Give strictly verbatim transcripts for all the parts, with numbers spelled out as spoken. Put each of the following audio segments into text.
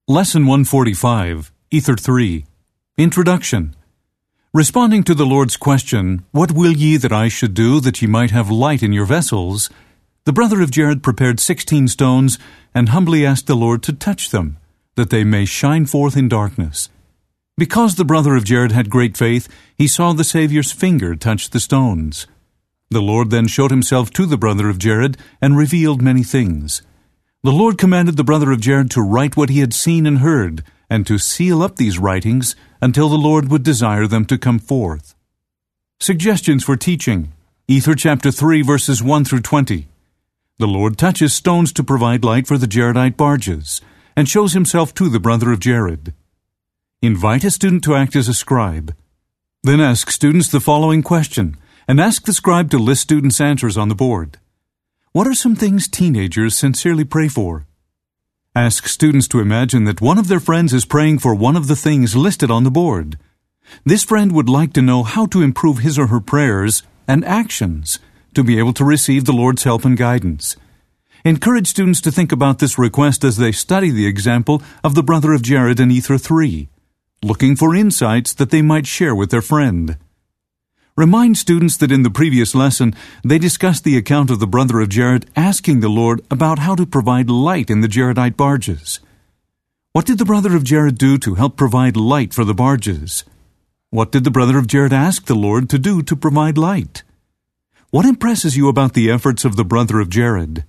Lesson one forty-five, Ether three. Introduction. Responding to the Lord's question, "What will ye that I should do, that ye might have light in your vessels?" the brother of Jared prepared sixteen stones and humbly asked the Lord to touch them, that they may shine forth in darkness. Because the brother of Jared had great faith, he saw the Savior's finger touch the stones. The Lord then showed himself to the brother of Jared and revealed many things. The Lord commanded the brother of Jared to write what he had seen and heard, and to seal up these writings until the Lord would desire them to come forth. Suggestions for teaching. Ether chapter three, verses one through twenty. The Lord touches stones to provide light for the Jaredite barges, and shows himself to the brother of Jared. Invite a student to act as a scribe. Then ask students the following question, and ask the scribe to list students' answers on the board. What are some things teenagers sincerely pray for? Ask students to imagine that one of their friends is praying for one of the things listed on the board. This friend would like to know how to improve his or her prayers and actions to be able to receive the Lord's help and guidance. Encourage students to think about this request as they study the example of the brother of Jared in Ether three, looking for insights that they might share with their friend. Remind students that in the previous lesson, they discussed the account of the brother of Jared asking the Lord about how to provide light in the Jaredite barges. What did the brother of Jared do to help provide light for the barges? What did the brother of Jared ask the Lord to do to provide light? What impresses you about the efforts of the brother of Jared?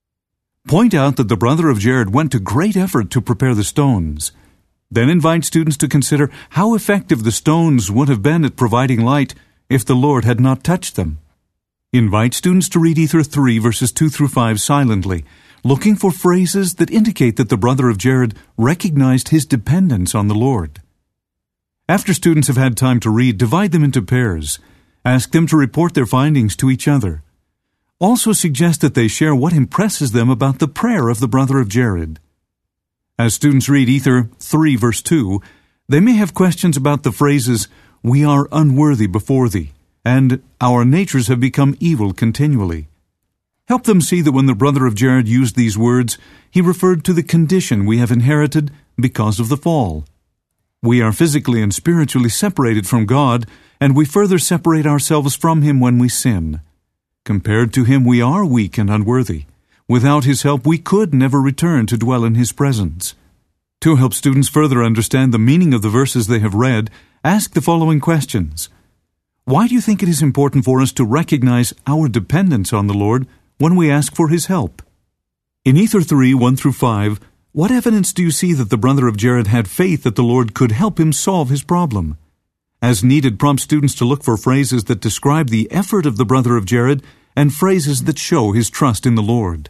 Point out that the brother of Jared went to great effort to prepare the stones. Then invite students to consider how effective the stones would have been at providing light if the Lord had not touched them. Invite students to read Ether three, verses two through five silently, looking for phrases that indicate that the brother of Jared recognized his dependence on the Lord. After students have had time to read, divide them into pairs. Ask them to report their findings to each other. Also suggest that they share what impresses them about the prayer of the brother of Jared. As students read Ether three, verse two, they may have questions about the phrases, "We are unworthy before thee," and "Our natures have become evil continually." Help them see that when the brother of Jared used these words, he referred to the condition we have inherited because of the fall. We are physically and spiritually separated from God, and we further separate ourselves from Him when we sin. Compared to Him, we are weak and unworthy. Without His help, we could never return to dwell in His presence. To help students further understand the meaning of the verses they have read, ask the following questions. Why do you think it is important for us to recognize our dependence on the Lord when we ask for His help? In Ether three, one through five, what evidence do you see that the brother of Jared had faith that the Lord could help him solve his problem? As needed, prompt students to look for phrases that describe the effort of the brother of Jared and phrases that show his trust in the Lord.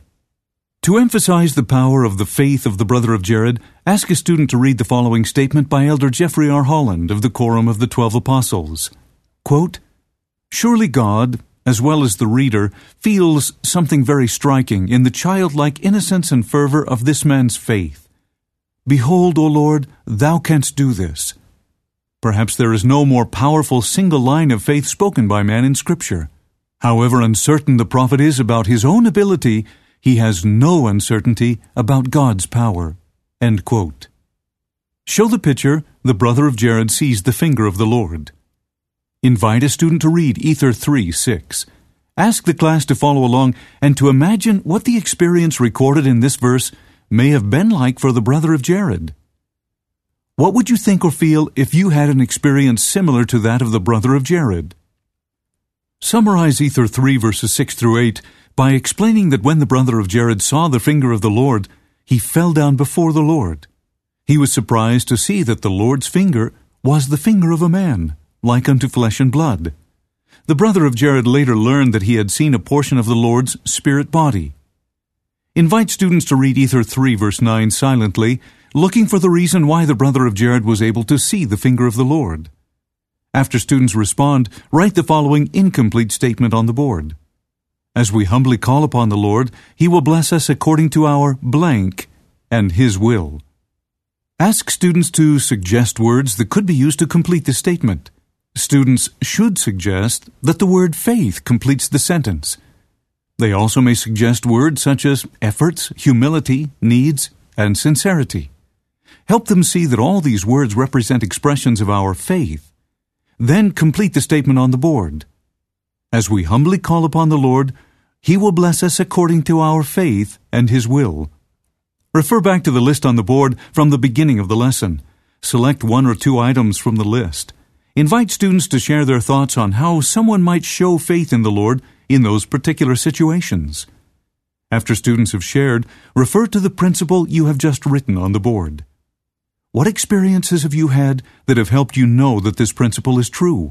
To emphasize the power of the faith of the brother of Jared, ask a student to read the following statement by Elder Jeffrey R. Holland of the Quorum of the Twelve Apostles. Quote, "Surely God, as well as the reader, feels something very striking in the childlike innocence and fervor of this man's faith. Behold, O Lord, thou canst do this." Perhaps there is no more powerful single line of faith spoken by man in Scripture. However uncertain the prophet is about his own ability, he has no uncertainty about God's power. End quote. Show the picture, the brother of Jared sees the finger of the Lord. Invite a student to read Ether three, six. Ask the class to follow along and to imagine what the experience recorded in this verse may have been like for the brother of Jared. What would you think or feel if you had an experience similar to that of the brother of Jared? Summarize Ether three, verses six through eight, by explaining that when the brother of Jared saw the finger of the Lord, he fell down before the Lord. He was surprised to see that the Lord's finger was the finger of a man, like unto flesh and blood. The brother of Jared later learned that he had seen a portion of the Lord's spirit body. Invite students to read Ether three, verse nine silently, looking for the reason why the brother of Jared was able to see the finger of the Lord. After students respond, write the following incomplete statement on the board. As we humbly call upon the Lord, He will bless us according to our blank and His will. Ask students to suggest words that could be used to complete the statement. Students should suggest that the word faith completes the sentence. They also may suggest words such as efforts, humility, needs, and sincerity. Help them see that all these words represent expressions of our faith. Then complete the statement on the board. As we humbly call upon the Lord, He will bless us according to our faith and His will. Refer back to the list on the board from the beginning of the lesson. Select one or two items from the list. Invite students to share their thoughts on how someone might show faith in the Lord in those particular situations. After students have shared, refer to the principle you have just written on the board. What experiences have you had that have helped you know that this principle is true?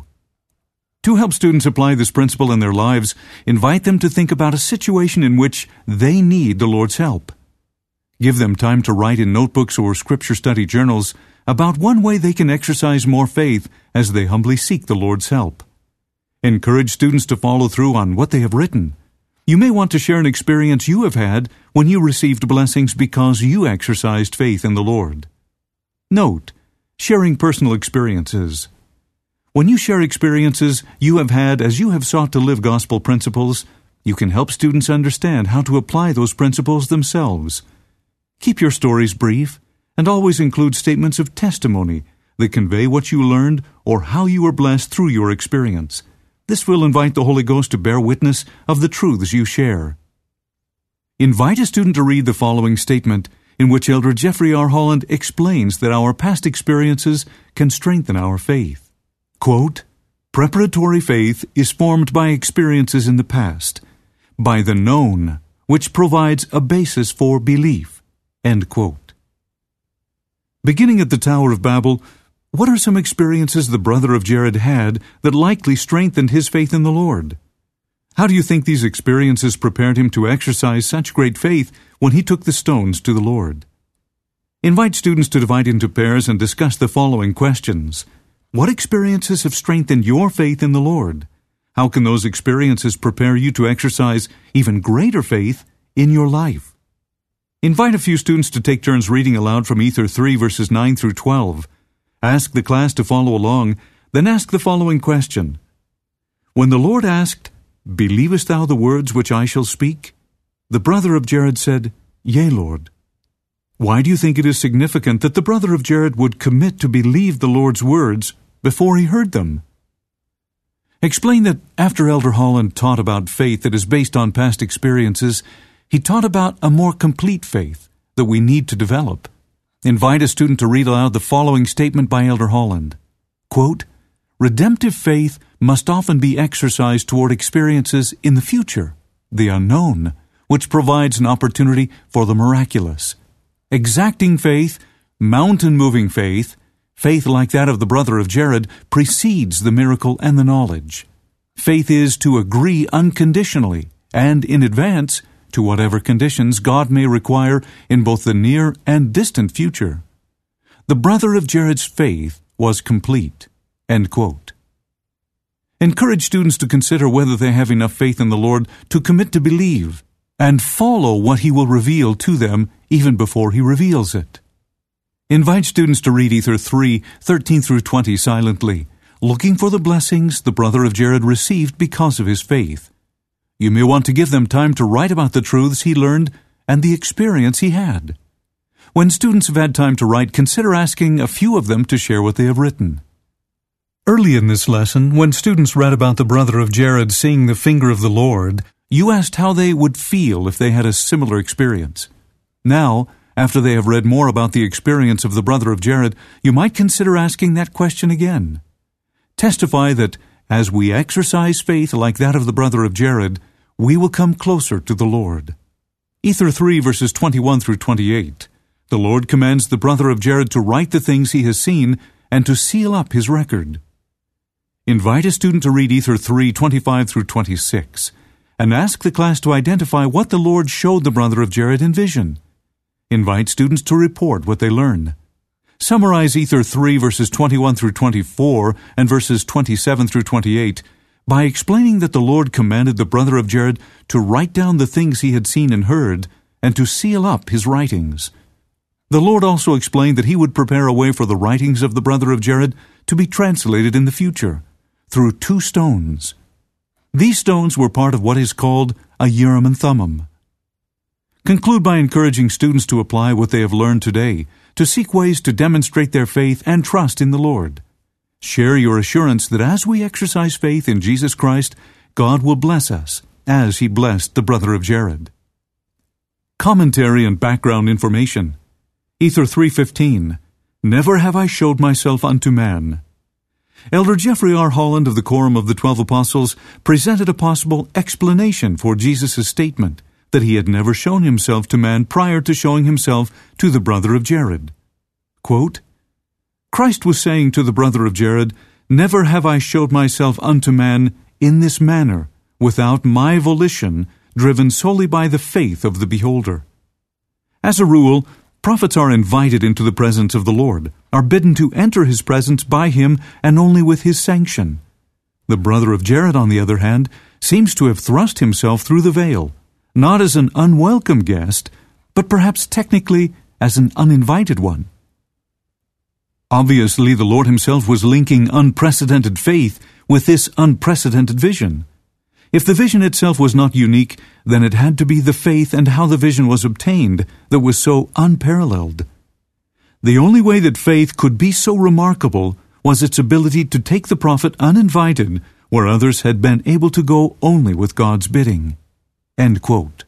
To help students apply this principle in their lives, invite them to think about a situation in which they need the Lord's help. Give them time to write in notebooks or scripture study journals about one way they can exercise more faith as they humbly seek the Lord's help. Encourage students to follow through on what they have written. You may want to share an experience you have had when you received blessings because you exercised faith in the Lord. Note, sharing personal experiences. When you share experiences you have had as you have sought to live gospel principles, you can help students understand how to apply those principles themselves. Keep your stories brief, and always include statements of testimony that convey what you learned or how you were blessed through your experience. This will invite the Holy Ghost to bear witness of the truths you share. Invite a student to read the following statement in which Elder Jeffrey R. Holland explains that our past experiences can strengthen our faith. Quote, "Preparatory faith is formed by experiences in the past, by the known, which provides a basis for belief." End quote. Beginning at the Tower of Babel, what are some experiences the brother of Jared had that likely strengthened his faith in the Lord? How do you think these experiences prepared him to exercise such great faith when he took the stones to the Lord? Invite students to divide into pairs and discuss the following questions. What experiences have strengthened your faith in the Lord? How can those experiences prepare you to exercise even greater faith in your life? Invite a few students to take turns reading aloud from Ether three, verses nine through twelve. Ask the class to follow along, then ask the following question. When the Lord asked, "Believest thou the words which I shall speak?" the brother of Jared said, "Yea, Lord." Why do you think it is significant that the brother of Jared would commit to believe the Lord's words before he heard them? Explain that after Elder Holland taught about faith that is based on past experiences, he taught about a more complete faith that we need to develop. Invite a student to read aloud the following statement by Elder Holland. Quote, "Redemptive faith must often be exercised toward experiences in the future, the unknown, which provides an opportunity for the miraculous. Exacting faith, mountain-moving faith, faith like that of the brother of Jared, precedes the miracle and the knowledge. Faith is to agree unconditionally and in advance to whatever conditions God may require in both the near and distant future. The brother of Jared's faith was complete." End quote. Encourage students to consider whether they have enough faith in the Lord to commit to believe and follow what He will reveal to them even before He reveals it. Invite students to read Ether three, thirteen through twenty silently, looking for the blessings the brother of Jared received because of his faith. You may want to give them time to write about the truths he learned and the experience he had. When students have had time to write, consider asking a few of them to share what they have written. Early in this lesson, when students read about the brother of Jared seeing the finger of the Lord, you asked how they would feel if they had a similar experience. Now, after they have read more about the experience of the brother of Jared, you might consider asking that question again. Testify that as we exercise faith like that of the brother of Jared, we will come closer to the Lord. Ether three, verses twenty-one through twenty-eight. The Lord commands the brother of Jared to write the things he has seen and to seal up his record. Invite a student to read Ether three, twenty-five through twenty-six, and ask the class to identify what the Lord showed the brother of Jared in vision. Invite students to report what they learn. Summarize Ether three, verses twenty-one through twenty-four and verses twenty-seven through twenty-eight by explaining that the Lord commanded the brother of Jared to write down the things he had seen and heard and to seal up his writings. The Lord also explained that He would prepare a way for the writings of the brother of Jared to be translated in the future through two stones. These stones were part of what is called a Urim and Thummim. Conclude by encouraging students to apply what they have learned today, to seek ways to demonstrate their faith and trust in the Lord. Share your assurance that as we exercise faith in Jesus Christ, God will bless us, as He blessed the brother of Jared. Commentary and background information. Ether three fifteen. Never have I showed myself unto man. Elder Jeffrey R. Holland of the Quorum of the Twelve Apostles presented a possible explanation for Jesus' statement that he had never shown himself to man prior to showing himself to the brother of Jared. Quote, Christ was saying to the brother of Jared, Never have I showed myself unto man in this manner, without my volition, driven solely by the faith of the beholder. As a rule, prophets are invited into the presence of the Lord, are bidden to enter His presence by Him and only with His sanction. The brother of Jared, on the other hand, seems to have thrust himself through the veil, not as an unwelcome guest, but perhaps technically as an uninvited one. Obviously, the Lord Himself was linking unprecedented faith with this unprecedented vision. If the vision itself was not unique, then it had to be the faith and how the vision was obtained that was so unparalleled. The only way that faith could be so remarkable was its ability to take the prophet uninvited where others had been able to go only with God's bidding. End quote.